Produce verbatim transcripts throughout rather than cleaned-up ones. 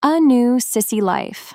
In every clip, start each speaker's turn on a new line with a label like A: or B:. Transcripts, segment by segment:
A: A new sissy life.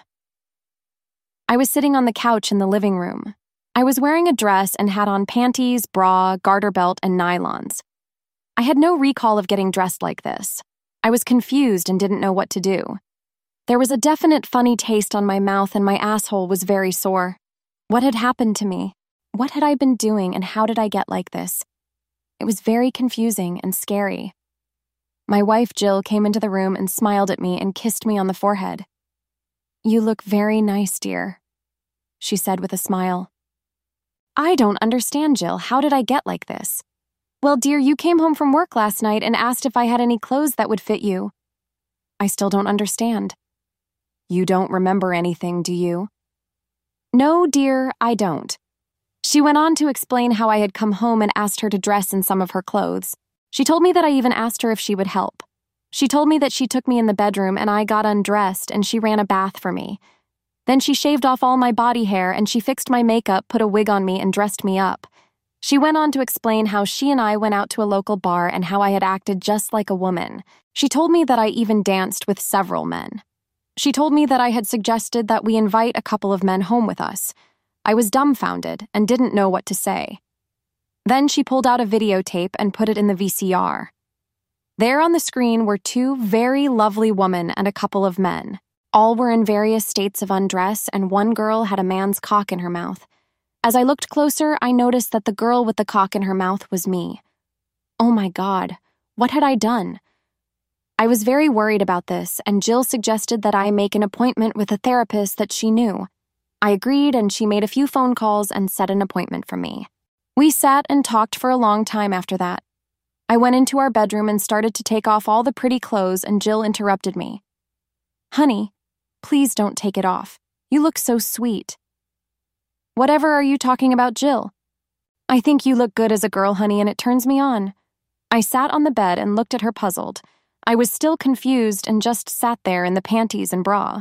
A: I was sitting on the couch in the living room. I was wearing a dress and had on panties, bra, garter belt, and nylons. I had no recall of getting dressed like this. I was confused and didn't know what to do. There was a definite funny taste on my mouth and my asshole was very sore. What had happened to me? What had I been doing and how did I get like this? It was very confusing and scary. My wife, Jill, came into the room and smiled at me and kissed me on the forehead. "You look very nice, dear," she said with a smile. "I don't understand, Jill. How did I get like this?" "Well, dear, you came home from work last night and asked if I had any clothes that would fit you." "I still don't understand." "You don't remember anything, do you?" "No, dear, I don't." She went on to explain how I had come home and asked her to dress in some of her clothes. She told me that I even asked her if she would help. She told me that she took me in the bedroom and I got undressed and she ran a bath for me. Then she shaved off all my body hair and she fixed my makeup, put a wig on me, and dressed me up. She went on to explain how she and I went out to a local bar and how I had acted just like a woman. She told me that I even danced with several men. She told me that I had suggested that we invite a couple of men home with us. I was dumbfounded and didn't know what to say. Then she pulled out a videotape and put it in the V C R. There on the screen were two very lovely women and a couple of men. All were in various states of undress, and one girl had a man's cock in her mouth. As I looked closer, I noticed that the girl with the cock in her mouth was me. Oh my God, what had I done? I was very worried about this, and Jill suggested that I make an appointment with a therapist that she knew. I agreed, and she made a few phone calls and set an appointment for me. We sat and talked for a long time after that. I went into our bedroom and started to take off all the pretty clothes, and Jill interrupted me. "Honey, please don't take it off. You look so sweet." "Whatever are you talking about, Jill?" "I think you look good as a girl, honey, and it turns me on." I sat on the bed and looked at her puzzled. I was still confused and just sat there in the panties and bra.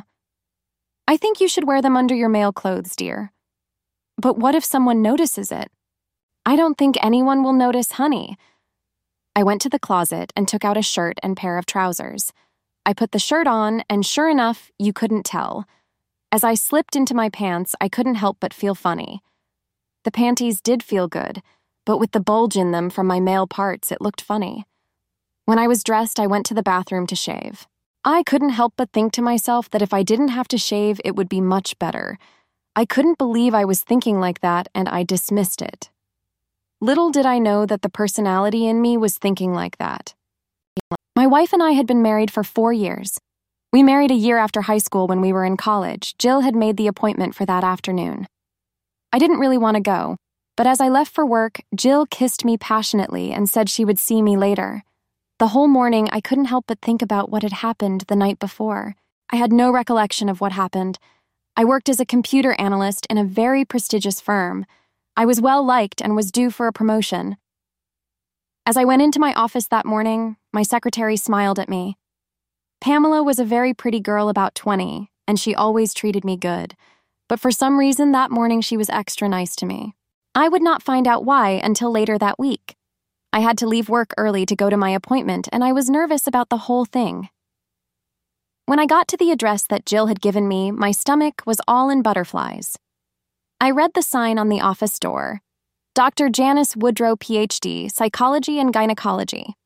A: "I think you should wear them under your male clothes, dear." "But what if someone notices it?" "I don't think anyone will notice, honey." I went to the closet and took out a shirt and pair of trousers. I put the shirt on, and sure enough, you couldn't tell. As I slipped into my pants, I couldn't help but feel funny. The panties did feel good, but with the bulge in them from my male parts, it looked funny. When I was dressed, I went to the bathroom to shave. I couldn't help but think to myself that if I didn't have to shave, it would be much better. I couldn't believe I was thinking like that, and I dismissed it. Little did I know that the personality in me was thinking like that. My wife and I had been married for four years. We married a year after high school when we were in college. Jill had made the appointment for that afternoon. I didn't really want to go, but as I left for work, Jill kissed me passionately and said she would see me later. The whole morning, I couldn't help but think about what had happened the night before. I had no recollection of what happened. I worked as a computer analyst in a very prestigious firm. I was well-liked and was due for a promotion. As I went into my office that morning, my secretary smiled at me. Pamela was a very pretty girl about twenty, and she always treated me good. But for some reason that morning she was extra nice to me. I would not find out why until later that week. I had to leave work early to go to my appointment, and I was nervous about the whole thing. When I got to the address that Jill had given me, my stomach was all in butterflies. I read the sign on the office door. Doctor Janice Woodrow, P H D, Psychology and Gynecology.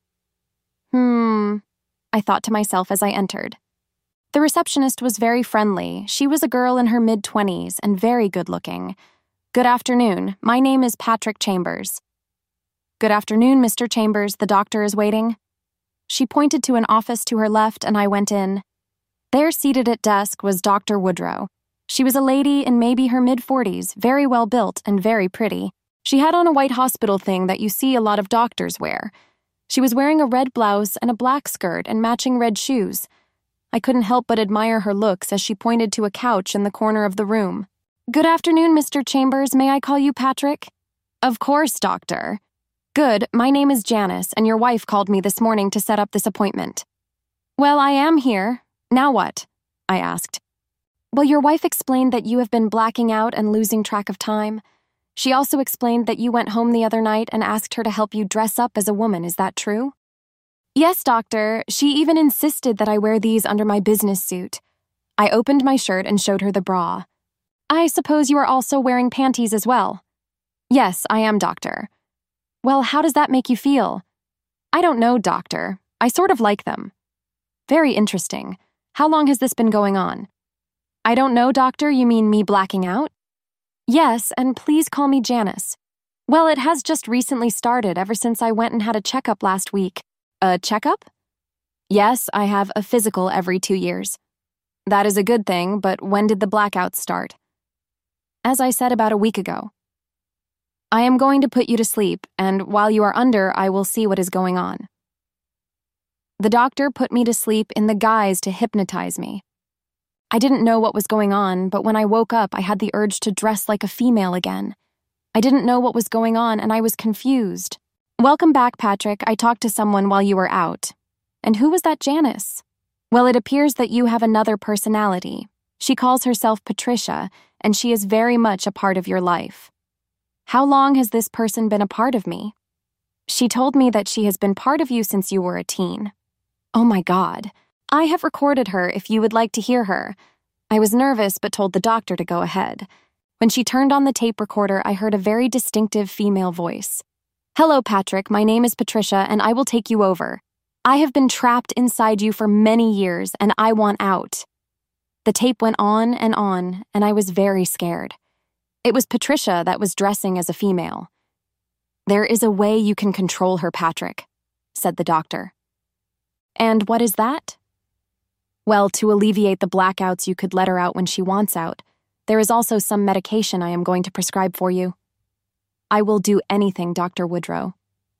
A: Hmm, I thought to myself as I entered. The receptionist was very friendly. She was a girl in her mid-twenties and very good-looking. "Good afternoon. My name is Patrick Chambers." "Good afternoon, Mister Chambers. The doctor is waiting." She pointed to an office to her left, and I went in. There, seated at desk, was Doctor Woodrow. She was a lady in maybe her mid-forties, very well-built and very pretty. She had on a white hospital thing that you see a lot of doctors wear. She was wearing a red blouse and a black skirt and matching red shoes. I couldn't help but admire her looks as she pointed to a couch in the corner of the room. "Good afternoon, Mister Chambers. May I call you Patrick?" "Of course, doctor." "Good. My name is Janice, and your wife called me this morning to set up this appointment." "Well, I am here. Now what?" I asked. "Well, your wife explained that you have been blacking out and losing track of time. She also explained that you went home the other night and asked her to help you dress up as a woman. Is that true?" "Yes, doctor. She even insisted that I wear these under my business suit." I opened my shirt and showed her the bra. I suppose you are also wearing panties as well? Yes, I am, doctor. Well, how does that make you feel? I don't know, doctor. I sort of like them. Very interesting. How long has this been going on? I don't know, doctor. You mean me blacking out? Yes, and please call me Janice. Well, it has just recently started ever since I went and had a checkup last week. A checkup? Yes, I have a physical every two years. That is a good thing, but when did the blackouts start? As I said, about a week ago. I am going to put you to sleep, and while you are under, I will see what is going on. The doctor put me to sleep in the guise to hypnotize me. I didn't know what was going on, but when I woke up, I had the urge to dress like a female again. I didn't know what was going on, and I was confused. Welcome back, Patrick. I talked to someone while you were out. And who was that Janice? Well, it appears that you have another personality. She calls herself Patricia, and she is very much a part of your life. How long has this person been a part of me? She told me that she has been part of you since you were a teen. Oh my God. I have recorded her if you would like to hear her. I was nervous but told the doctor to go ahead. When she turned on the tape recorder, I heard a very distinctive female voice. Hello, Patrick. My name is Patricia, and I will take you over. I have been trapped inside you for many years, and I want out. The tape went on and on, and I was very scared. It was Patricia that was dressing as a female. There is a way you can control her, Patrick, said the doctor. And what is that? Well, to alleviate the blackouts, you could let her out when she wants out. There is also some medication I am going to prescribe for you. I will do anything, Doctor Woodrow.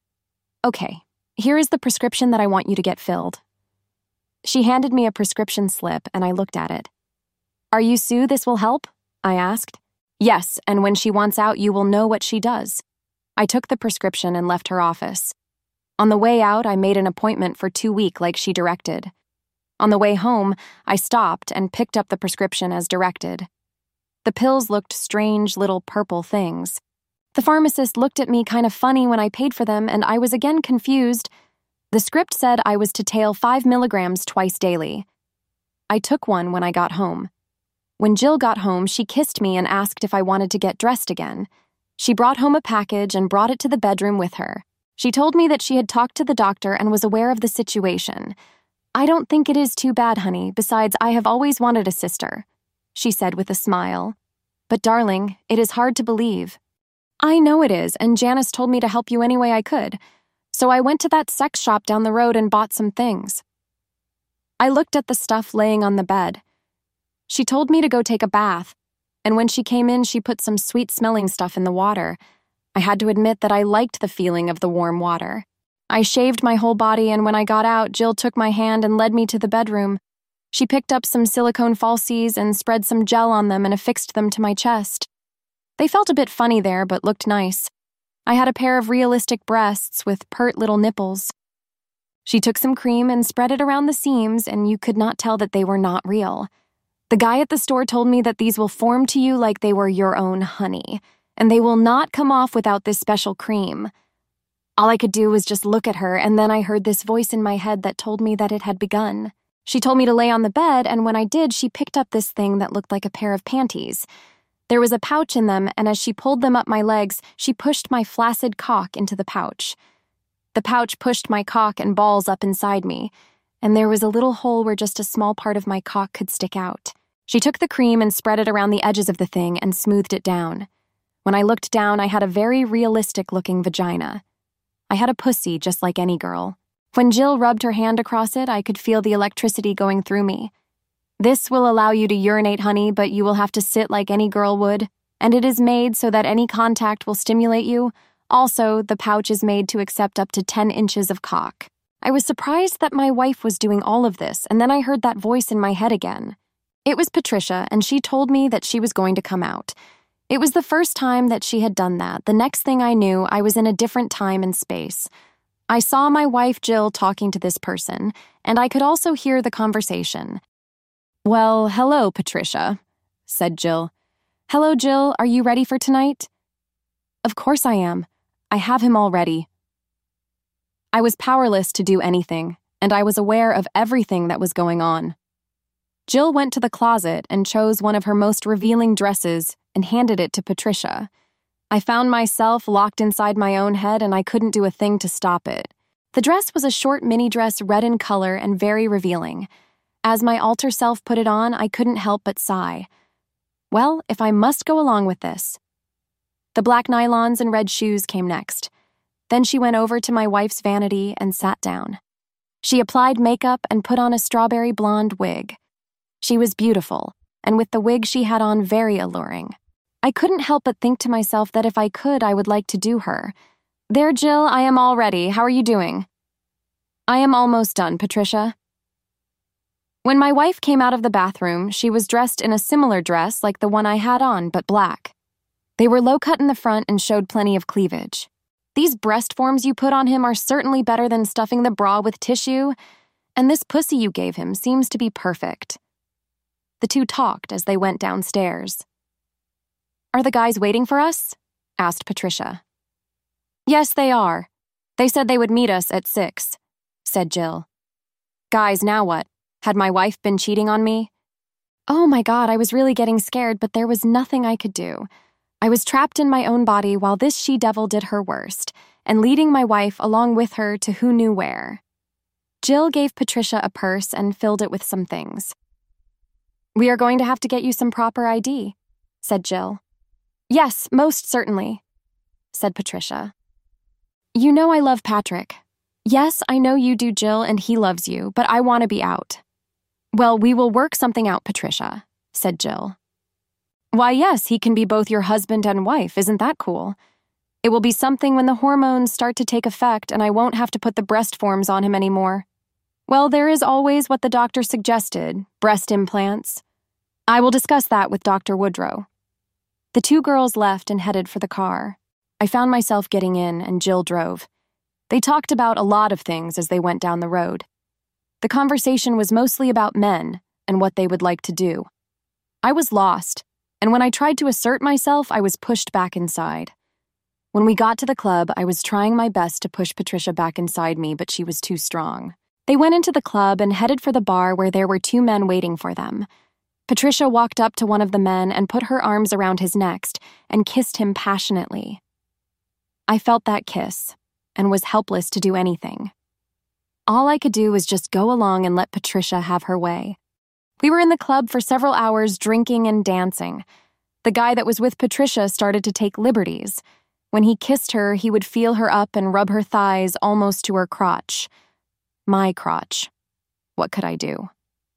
A: Okay, here is the prescription that I want you to get filled. She handed me a prescription slip, and I looked at it. Are you Sue? This will help? I asked. Yes, and when she wants out, you will know what she does. I took the prescription and left her office. On the way out, I made an appointment for two weeks like she directed. On the way home, I stopped and picked up the prescription as directed. The pills looked strange little purple things. The pharmacist looked at me kind of funny when I paid for them, and I was again confused. The script said I was to take five milligrams twice daily. I took one when I got home. When Jill got home, she kissed me and asked if I wanted to get dressed again. She brought home a package and brought it to the bedroom with her. She told me that she had talked to the doctor and was aware of the situation. I don't think it is too bad, honey. Besides, I have always wanted a sister, she said with a smile. But darling, it is hard to believe. I know it is, and Janice told me to help you any way I could. So I went to that sex shop down the road and bought some things. I looked at the stuff laying on the bed. She told me to go take a bath, and when she came in, she put some sweet-smelling stuff in the water. I had to admit that I liked the feeling of the warm water. I shaved my whole body, and when I got out, Jill took my hand and led me to the bedroom. She picked up some silicone falsies and spread some gel on them and affixed them to my chest. They felt a bit funny there, but looked nice. I had a pair of realistic breasts with pert little nipples. She took some cream and spread it around the seams, and you could not tell that they were not real. The guy at the store told me that these will form to you like they were your own honey, and they will not come off without this special cream. All I could do was just look at her, and then I heard this voice in my head that told me that it had begun. She told me to lay on the bed, and when I did, she picked up this thing that looked like a pair of panties. There was a pouch in them, and as she pulled them up my legs, she pushed my flaccid cock into the pouch. The pouch pushed my cock and balls up inside me, and there was a little hole where just a small part of my cock could stick out. She took the cream and spread it around the edges of the thing and smoothed it down. When I looked down, I had a very realistic-looking vagina. I had a pussy just like any girl. When Jill rubbed her hand across it, I could feel the electricity going through me. This will allow you to urinate, honey, but you will have to sit like any girl would, and it is made so that any contact will stimulate you. Also, the pouch is made to accept up to ten inches of cock. I was surprised that my wife was doing all of this, and then I heard that voice in my head again. It was Patricia, and she told me that she was going to come out. It was the first time that she had done that. The next thing I knew, I was in a different time and space. I saw my wife Jill talking to this person, and I could also hear the conversation. Well, hello, Patricia, said Jill. Hello, Jill, are you ready for tonight? Of course I am. I have him all ready. I was powerless to do anything, and I was aware of everything that was going on. Jill went to the closet and chose one of her most revealing dresses and handed it to Patricia. I found myself locked inside my own head and I couldn't do a thing to stop it. The dress was a short mini dress, red in color and very revealing. As my alter self put it on, I couldn't help but sigh. Well, if I must go along with this. The black nylons and red shoes came next. Then she went over to my wife's vanity and sat down. She applied makeup and put on a strawberry blonde wig. She was beautiful, and with the wig she had on, very alluring. I couldn't help but think to myself that if I could, I would like to do her. There, Jill, I am all ready. How are you doing? I am almost done, Patricia. When my wife came out of the bathroom, she was dressed in a similar dress like the one I had on, but black. They were low-cut in the front and showed plenty of cleavage. These breast forms you put on him are certainly better than stuffing the bra with tissue, and this pussy you gave him seems to be perfect. The two talked as they went downstairs. Are the guys waiting for us? Asked Patricia. Yes, they are. They said they would meet us at six, said Jill. Guys, now what? Had my wife been cheating on me? Oh my God, I was really getting scared, but there was nothing I could do. I was trapped in my own body while this she-devil did her worst, and leading my wife along with her to who knew where. Jill gave Patricia a purse and filled it with some things. We are going to have to get you some proper I D, said Jill. Yes, most certainly, said Patricia. You know I love Patrick. Yes, I know you do, Jill, and he loves you, but I want to be out. Well, we will work something out, Patricia, said Jill. Why, yes, he can be both your husband and wife. Isn't that cool? It will be something when the hormones start to take effect and I won't have to put the breast forms on him anymore. Well, there is always what the doctor suggested, breast implants. I will discuss that with Doctor Woodrow. The two girls left and headed for the car. I found myself getting in and Jill drove. They talked about a lot of things as they went down the road. The conversation was mostly about men and what they would like to do. I was lost, and when I tried to assert myself, I was pushed back inside. When we got to the club, I was trying my best to push Patricia back inside me, but she was too strong. They went into the club and headed for the bar where there were two men waiting for them. Patricia walked up to one of the men and put her arms around his neck and kissed him passionately. I felt that kiss and was helpless to do anything. All I could do was just go along and let Patricia have her way. We were in the club for several hours drinking and dancing. The guy that was with Patricia started to take liberties. When he kissed her, he would feel her up and rub her thighs almost to her crotch. My crotch. What could I do?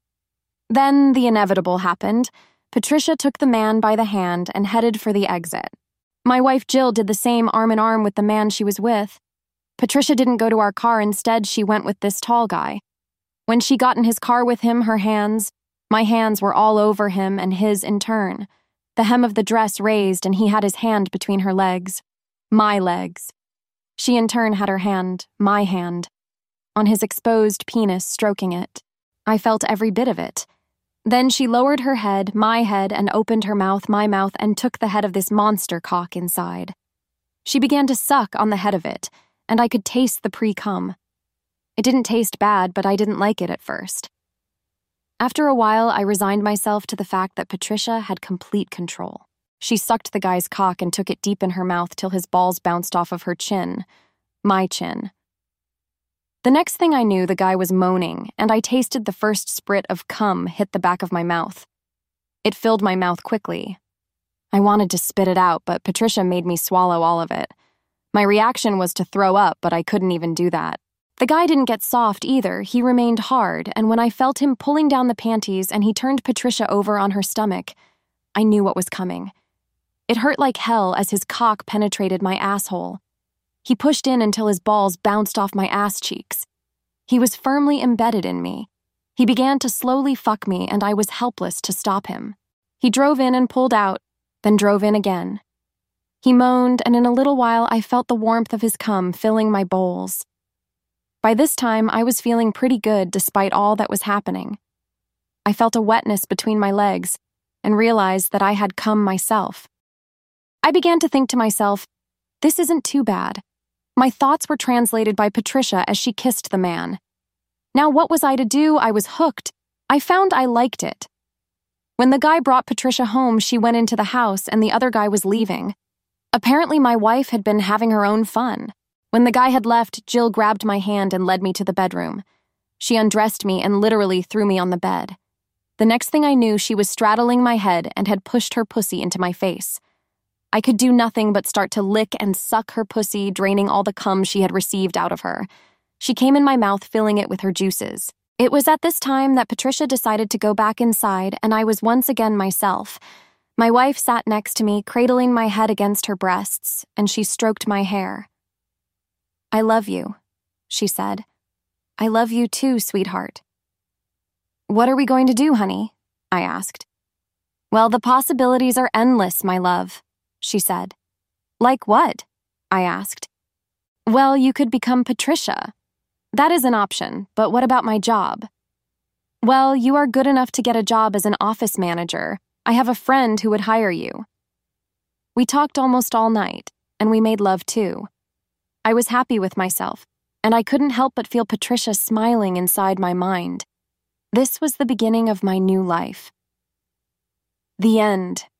A: Then the inevitable happened. Patricia took the man by the hand and headed for the exit. My wife Jill did the same arm in arm with the man she was with. Patricia didn't go to our car. Instead, she went with this tall guy. When she got in his car with him, her hands, my hands were all over him and his in turn. The hem of the dress raised and he had his hand between her legs. My legs. She in turn had her hand, my hand, on his exposed penis, stroking it. I felt every bit of it. Then she lowered her head, my head, and opened her mouth, my mouth, and took the head of this monster cock inside. She began to suck on the head of it, and I could taste the pre-cum. It didn't taste bad, but I didn't like it at first. After a while, I resigned myself to the fact that Patricia had complete control. She sucked the guy's cock and took it deep in her mouth till his balls bounced off of her chin. My chin. The next thing I knew, the guy was moaning, and I tasted the first sprit of cum hit the back of my mouth. It filled my mouth quickly. I wanted to spit it out, but Patricia made me swallow all of it. My reaction was to throw up, but I couldn't even do that. The guy didn't get soft either. He remained hard, and when I felt him pulling down the panties and he turned Patricia over on her stomach, I knew what was coming. It hurt like hell as his cock penetrated my asshole. He pushed in until his balls bounced off my ass cheeks. He was firmly embedded in me. He began to slowly fuck me, and I was helpless to stop him. He drove in and pulled out, then drove in again. He moaned, and in a little while I felt the warmth of his cum filling my bowels. By this time, I was feeling pretty good despite all that was happening. I felt a wetness between my legs and realized that I had cum myself. I began to think to myself, this isn't too bad. My thoughts were translated by Patricia as she kissed the man. Now what was I to do? I was hooked, I found I liked it. When the guy brought Patricia home, she went into the house and the other guy was leaving. Apparently, my wife had been having her own fun. When the guy had left, Jill grabbed my hand and led me to the bedroom. She undressed me and literally threw me on the bed. The next thing I knew, she was straddling my head and had pushed her pussy into my face. I could do nothing but start to lick and suck her pussy, draining all the cum she had received out of her. She came in my mouth, filling it with her juices. It was at this time that Patricia decided to go back inside, and I was once again myself. My wife sat next to me, cradling my head against her breasts, and she stroked my hair. "I love you," she said. "I love you too, sweetheart." "What are we going to do, honey?" I asked. "Well, the possibilities are endless, my love," she said. "Like what?" I asked. "Well, you could become Patricia. That is an option, but what about my job?" "Well, you are good enough to get a job as an office manager. I have a friend who would hire you." We talked almost all night, and we made love too. I was happy with myself, and I couldn't help but feel Patricia smiling inside my mind. This was the beginning of my new life. The end.